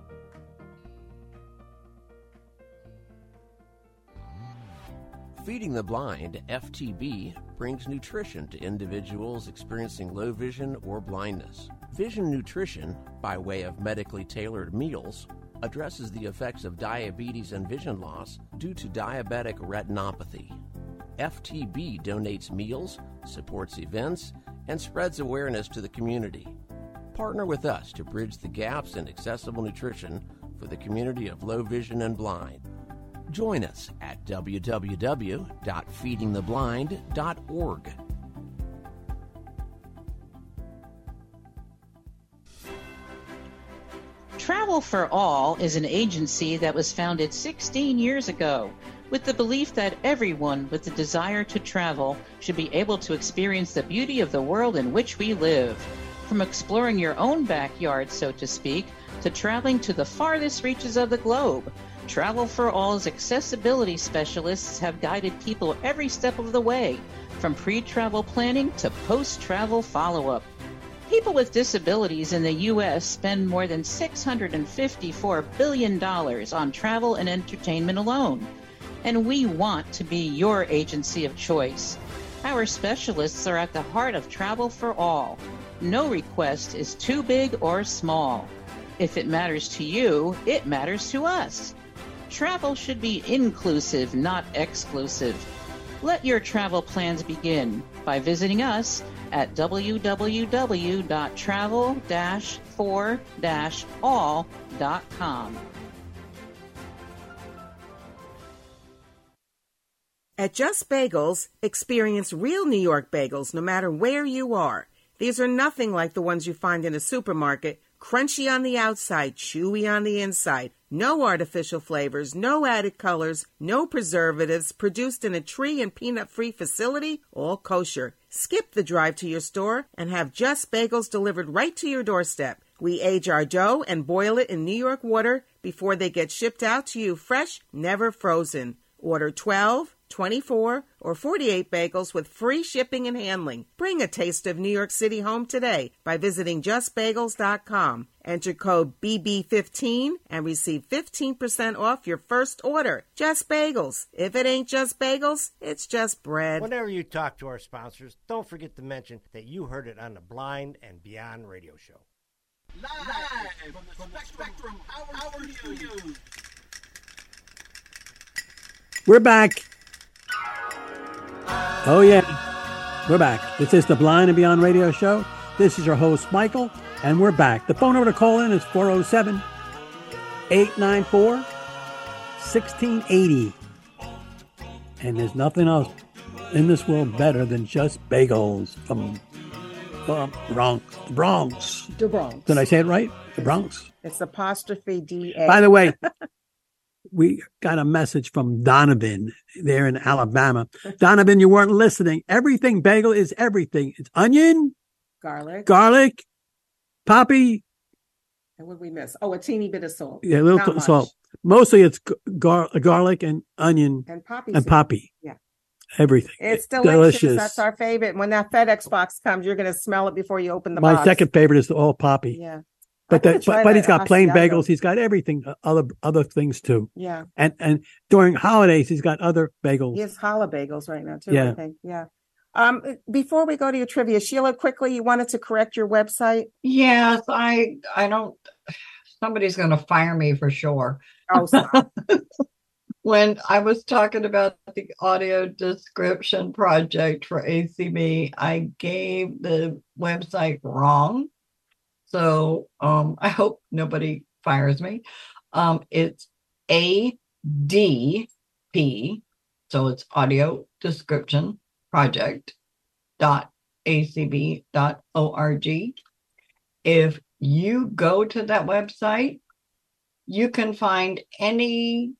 Feeding the Blind, F T B, brings nutrition to individuals experiencing low vision or blindness. Vision Nutrition, by way of medically tailored meals, addresses the effects of diabetes and vision loss due to diabetic retinopathy. F T B donates meals, supports events, and spreads awareness to the community. Partner with us to bridge the gaps in accessible nutrition for the community of low vision and blind. Join us at w w w dot feeding the blind dot org. Travel for All is an agency that was founded sixteen years ago with the belief that everyone with the desire to travel should be able to experience the beauty of the world in which we live. From exploring your own backyard, so to speak, to traveling to the farthest reaches of the globe, Travel for All's accessibility specialists have guided people every step of the way, from pre-travel planning to post-travel follow-up. People with disabilities in the U S spend more than six hundred fifty-four billion dollars on travel and entertainment alone, and we want to be your agency of choice. Our specialists are at the heart of Travel for All. No request is too big or small. If it matters to you, it matters to us. Travel should be inclusive, not exclusive. Let your travel plans begin by visiting us at w w w dot travel dash for dash all dot com. At Just Bagels, experience real New York bagels no matter where you are. These are nothing like the ones you find in a supermarket. Crunchy on the outside, chewy on the inside. No artificial flavors, no added colors, no preservatives, produced in a tree and peanut-free facility, all kosher. Skip the drive to your store and have Just Bagels delivered right to your doorstep. We age our dough and boil it in New York water before they get shipped out to you fresh, never frozen. Order twelve, twenty-four, or forty-eight bagels with free shipping and handling. Bring a taste of New York City home today by visiting just bagels dot com. Enter code B B fifteen and receive fifteen percent off your first order. Just Bagels. If it ain't just bagels, it's just bread. Whenever you talk to our sponsors, don't forget to mention that you heard it on the Blind and Beyond radio show. Live from the Spectrum Power Studios. We're back. Oh, yeah. We're back. This is the Blind and Beyond radio show. This is your host, Michael, and we're back. The phone number to call in is four oh seven, eight nine four, one six eight oh. And there's nothing else in this world better than Just Bagels from uh, Bronx. The Bronx. The Bronx. Did I say it right? The Bronx. It's apostrophe D A. By the way, we got a message from Donovan there in Alabama. Donovan, you weren't listening. Everything bagel is everything. It's onion, garlic, garlic, poppy. And what did we miss? Oh, a teeny bit of salt. Yeah, a little Not t- salt. Mostly it's gar- garlic and onion and poppy. And seed. poppy. Yeah. Everything. It's delicious. delicious. That's our favorite. When that FedEx box comes, you're going to smell it before you open the My box. second favorite is the all poppy. Yeah. But I'm that, gonna but, try but he's that got plain Asiago. bagels. He's got everything, uh, other other things too. Yeah. And and during holidays, he's got other bagels. He has challah bagels right now too. Yeah. I think. Yeah. Um, before we go to your trivia, Sheila, quickly, you wanted to correct your website. Yes, I I don't. Somebody's going to fire me for sure. Oh, sorry. When I was talking about the audio description project for A C B, I gave the website wrong. So um, I hope nobody fires me. Um, it's A D P, so it's audio description project dot A C B dot org. If you go to that website, you can find any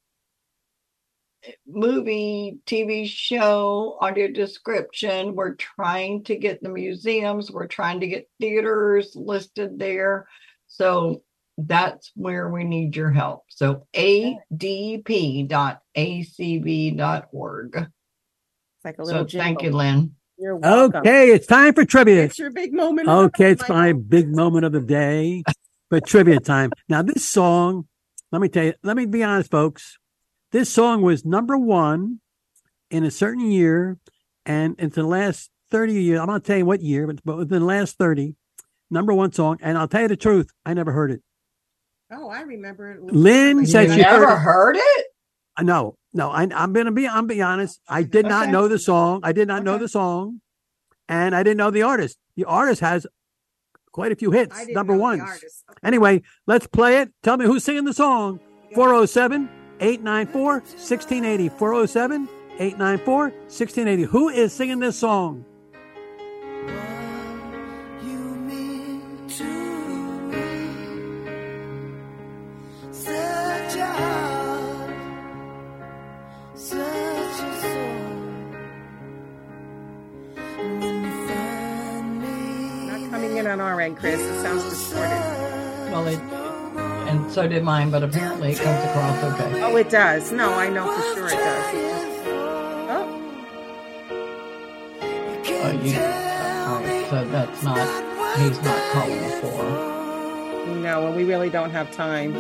movie, T V show, audio description. We're trying to get the museums, we're trying to get theaters listed there. So that's where we need your help. So A D P dot A C B dot org. It's like a little So thank jingle. you, Lynn. You're welcome. Okay, it's time for trivia. It's your big moment. of the Okay, day, it's my big moment of the day for trivia time. Now, this song, let me tell you, let me be honest, folks. This song was number one in a certain year, and it's the last thirty years. I'm not telling you what year, but, but within the last thirty, number one song. And I'll tell you the truth, I never heard it. Oh, I remember it. Lynn said You she never heard it. heard it? Uh, No, no, I, I'm gonna be. I'm be honest. I did not Okay. know the song. I did not know Okay. the song, and I didn't know the artist. The artist has quite a few hits, I didn't number know the ones. artist. Anyway, let's play it. Tell me who's singing the song. four oh seven, eight nine four, one six eight oh. four oh seven, eight nine four, one six eight oh. Who is singing this song? Such a heart, such a soul. When you find me, Not coming in on our end, Chris. It sounds distorted. Well, it, and so did mine, but apparently it comes across okay. Oh, it does. No, I know for sure it does. It just- Oh, Uh, you, all right, so that's not, he's not calling for. no, and we really don't have time.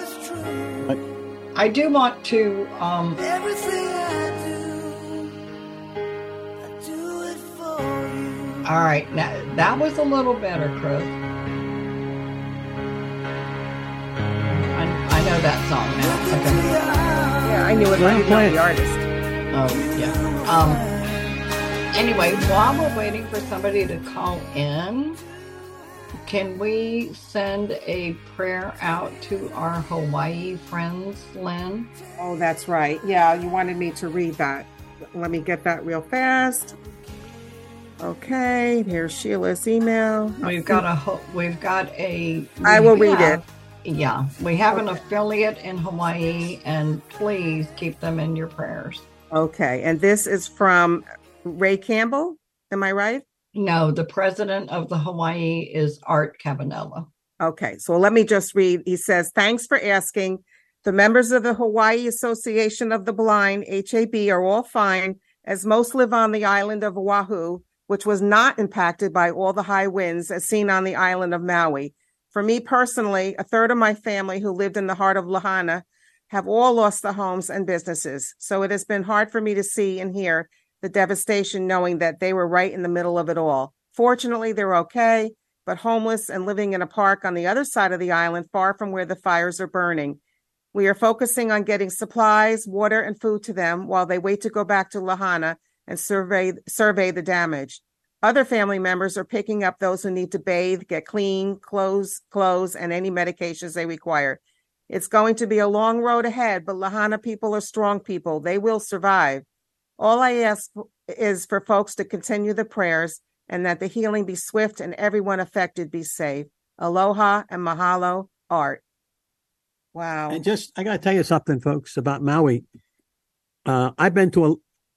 I do want to, um, everything I do, I do it for you. all right, now that was a little better, Chris. I, I know that song now. Okay. Yeah, I knew it, but I didn't know the artist. Oh, yeah. Um, anyway, while we're waiting for somebody to call in, can we send a prayer out to our Hawaii friends, Lynn? Oh, that's right. Yeah, you wanted me to read that. let me get that real fast. Okay, here's Sheila's email. We've got a ho- we've got a I will we read have- it. Yeah, we have an Okay. affiliate in Hawaii, and please keep them in your prayers. Okay, and this is from Ray Campbell. Am I right? No, the president of the Hawaii is Art Cabanella. Okay, so let me just read. He says, thanks for asking. The members of the Hawaii Association of the Blind, H A B, are all fine, as most live on the island of Oahu, which was not impacted by all the high winds as seen on the island of Maui. For me personally, a third of my family who lived in the heart of Lahaina have all lost their homes and businesses. So it has been hard for me to see and hear the devastation knowing that they were right in the middle of it all. Fortunately, they're okay, but homeless and living in a park on the other side of the island, far from where the fires are burning. We are focusing on getting supplies, water, and food to them while they wait to go back to Lahaina and survey survey the damage. Other family members are picking up those who need to bathe, get clean, clothes, clothes, and any medications they require. It's going to be a long road ahead, but Lahaina people are strong people. They will survive. All I ask is for folks to continue the prayers and that the healing be swift and everyone affected be safe. Aloha and mahalo, Art. Wow. And just, I got to tell you something, folks, about Maui. Uh, I've been to a,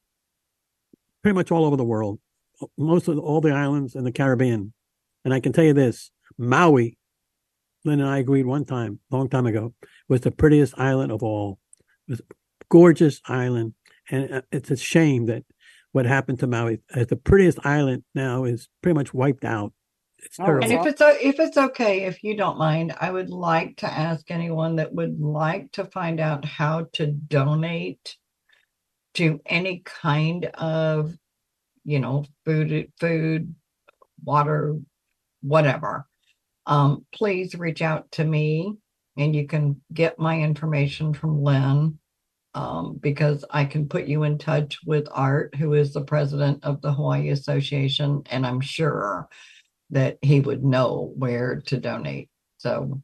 pretty much all over the world, most of all the islands in the Caribbean. And I can tell you this, Maui, Lynn and I agreed one time, long time ago, was the prettiest island of all. It was a gorgeous island. And it's a shame that what happened to Maui as the prettiest island now is pretty much wiped out. It's terrible. And if it's o- if it's okay, if you don't mind, I would like to ask anyone that would like to find out how to donate to any kind of, you know, food, food, water, whatever. Um, please reach out to me, and you can get my information from Lynn, um, because I can put you in touch with Art, who is the president of the Hawaii Association, and I'm sure that he would know where to donate. So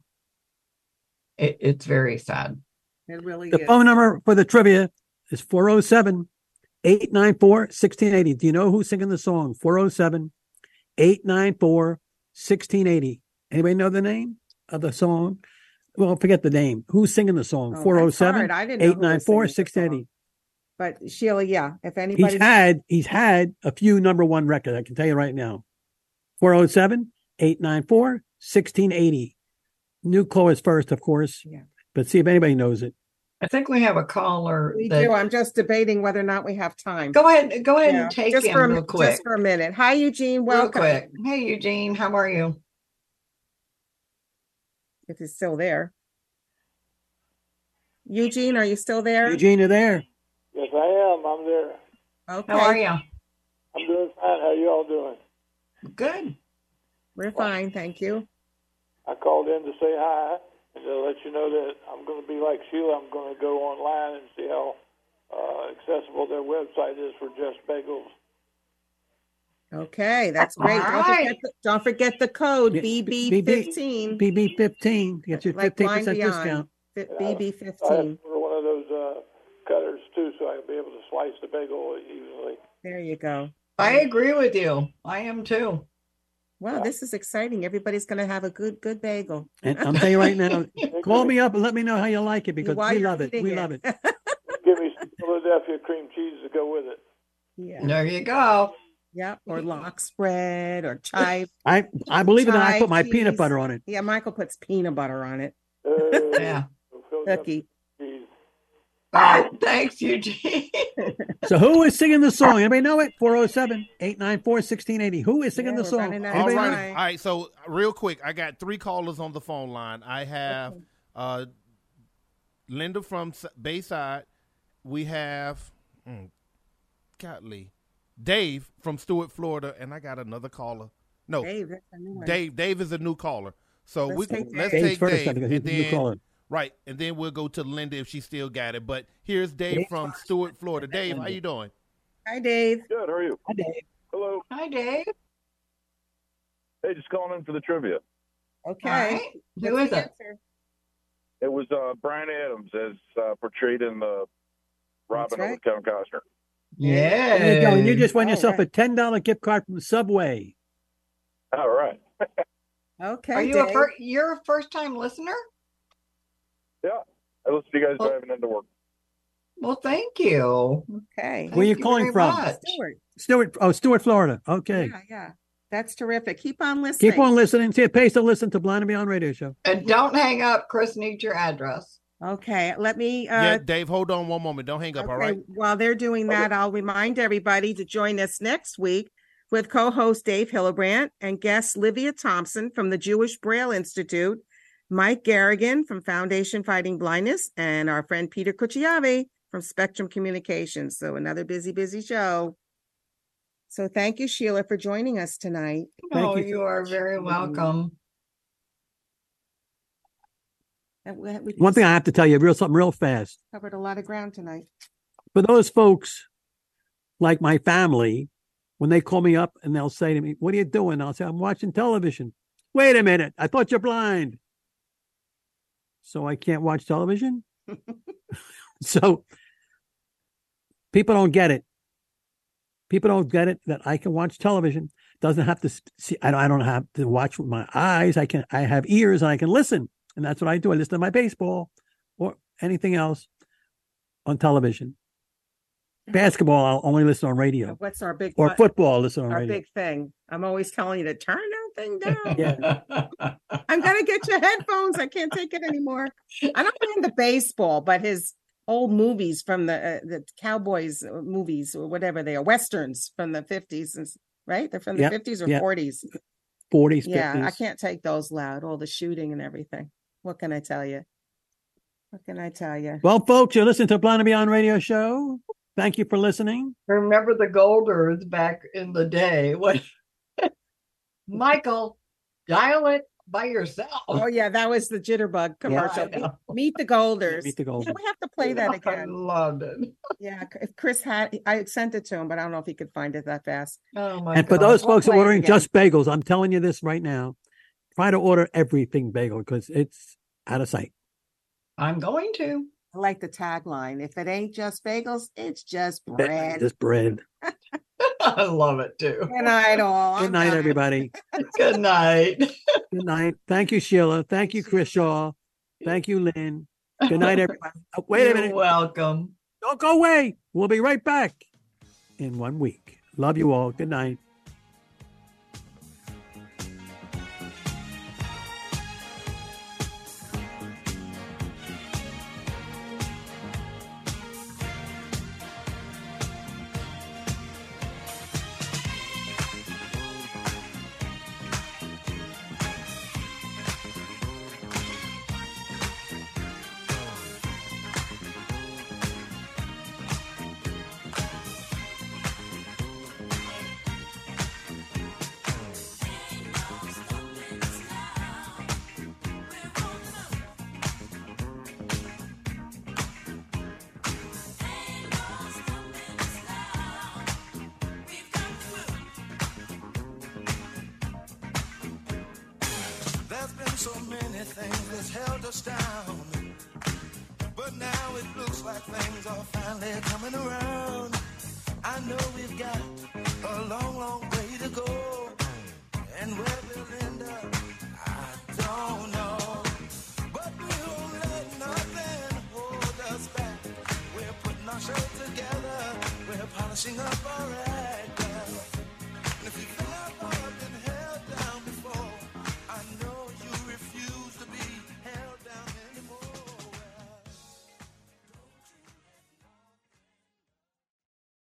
it, it's very sad. It really The is. phone number for the trivia is four oh seven, eight nine four, one six eight oh. Do you know who's singing the song? four oh seven, eight nine four, one six eight oh. Anybody know the name of the song? Well, forget the name. Who's singing the song? Oh, four oh that's seven, hard. I didn't know who eight nine was four, one singing six the eight oh. song. But Sheila, yeah, if anybody, He's had, he's had a few number one records. I can tell you right now. four oh seven, eight nine four, one six eight oh. New callers first, of course. Yeah. But see if anybody knows it. I think we have a caller. we that- do. I'm just debating whether or not we have time. Go ahead, go ahead Yeah, and take just him for a, real mi- quick. Just for a minute. Hi, Eugene. Real Welcome. quick. Hey, Eugene, how are you? If he's still there. Eugene, are you still there? Eugene, you there? Yes, I am. I'm there. Okay. How are you? I'm doing fine. How you all doing? Good. We're fine, thank you. I called in to say hi and to let you know that I'm going to be like Sheila. I'm going to go online and see how uh, accessible their website is for Just Bagels. Okay, that's great. All Don't, right. forget the, don't forget the code Yeah, B B fifteen. B B fifteen. Get your Like fifteen Blind percent Beyond. discount. B B I have fifteen. to order one of those uh, cutters too, so I'll be able to slice the bagel easily. There you go. I agree with you. I am too. Wow, this is exciting. Everybody's going to have a good, good bagel. And I'm telling you right now, call me up and let me know how you like it because While we you're love it. eating We it. love it. Give me some Philadelphia cream cheese to go with it. Yeah. There you go. Yeah. Or lock spread or chive. I I believe it. I Chive put my cheese. peanut butter on it. Yeah, Michael puts peanut butter on it. Uh, Yeah. Philadelphia Cookie. cheese. All right. Thanks, Eugene. So who is singing the song? Anybody know it? four oh seven, eight nine four, one six eight oh. Who is singing Yeah, the we're song? running out of All Anybody right, know? time. all right. So real quick, I got three callers on the phone line. I have uh, Linda from S- Bayside. We have mm, Godly Dave from Stewart, Florida, and I got another caller. No, Dave, that's a new one. Dave. Dave is a new caller. So Let's we take let's Dave. Dave's take first, Dave, because and he's a new then caller. right, and then we'll go to Linda if she still got it. But here's Dave Dave from Stewart, Florida. Dave, how you doing? Hi, Dave. Good. How are you? Hi, Dave. Hello. Hi, Dave. Hey, just calling in for the trivia. Okay. All right. Who What's is the it? answer? It was uh, Brian Adams as uh, portrayed in the Robin right. with Kevin Costner. Yeah. There you go. And you just won All yourself right. a ten dollar gift card from Subway. All right. Okay. Are you a Dave. fir- you're a first time listener? Yeah. I listen to you guys Well- driving into work. Well, thank you. Okay. Where are you Thank you calling very from? much. Stewart. Stewart. Oh, Stewart, Florida. Okay. Yeah, yeah. That's terrific. Keep on listening. Keep on listening. See, it pays to listen to Blind and Beyond Radio Show. And don't hang up. Chris needs your address. Okay. Let me. Uh, yeah, Dave, hold on one moment. Don't hang up, all Okay, right? while they're doing that, I'll remind everybody to join us next week with co-host Dave Hillebrand and guest Livia Thompson from the Jewish Braille Institute, Mike Garrigan from Foundation Fighting Blindness, and our friend Peter Cucciave from Spectrum Communications. So another busy, busy show. So thank you, Sheila, for joining us tonight. Oh, you, you are very welcome. And we- we One thing I have to tell you, real something real fast. covered a lot of ground tonight. For those folks like my family, when they call me up and they'll say to me, "What are you doing?" I'll say, "I'm watching television." Wait a minute. I thought you're blind. So I can't watch television? So people don't get it. People don't get it that I can watch television. Doesn't have to see. I don't, I don't have to watch with my eyes. I can. I have ears and I can listen, and that's what I do. I listen to my baseball or anything else on television. Basketball, I'll only listen on radio. What's our big Or what- football, I'll listen on Our radio. big thing. I'm always telling you to turn that thing down. Yeah. I'm gonna get your headphones. I can't take it anymore. I don't mind the baseball, but his old movies from the uh, the Cowboys movies or whatever they are, westerns from the fifties, and right? They're from the Yep, fifties or yep. forties. forties, Yeah, I fifties. can't take those loud. All the shooting and everything. What can I tell you? What can I tell you? Well, folks, you're listening to Blind and Beyond Radio Show. Thank you for listening. Remember the Golders back in the day when Michael, dial it by yourself. Oh yeah, that was the Jitterbug commercial. I know. Meet the Golders. Meet the Golders. Yeah, we have to play that I again. loved it. Yeah, if Chris had, I sent it to him, but I don't know if he could find it that fast. Oh my And for God. those We'll folks who are play it ordering again. Just Bagels, I'm telling you this right now. Try to order everything bagel because it's out of sight. I'm going to. I like the tagline. If it ain't just bagels, it's just bread. Just bread. I love it too. Good night, all. Good I'm night, done. everybody. Good night. Good night. Thank you, Sheila. Thank you, Chris Shaw. Thank you, Lynn. Good night, everybody. Oh, wait a You're minute. welcome. Don't go away. We'll be right back in one week. Love you all. Good night. There's been so many things that's held us down, but now it looks like things are finally coming around. I know we've got a long, long way to go, and where we'll end up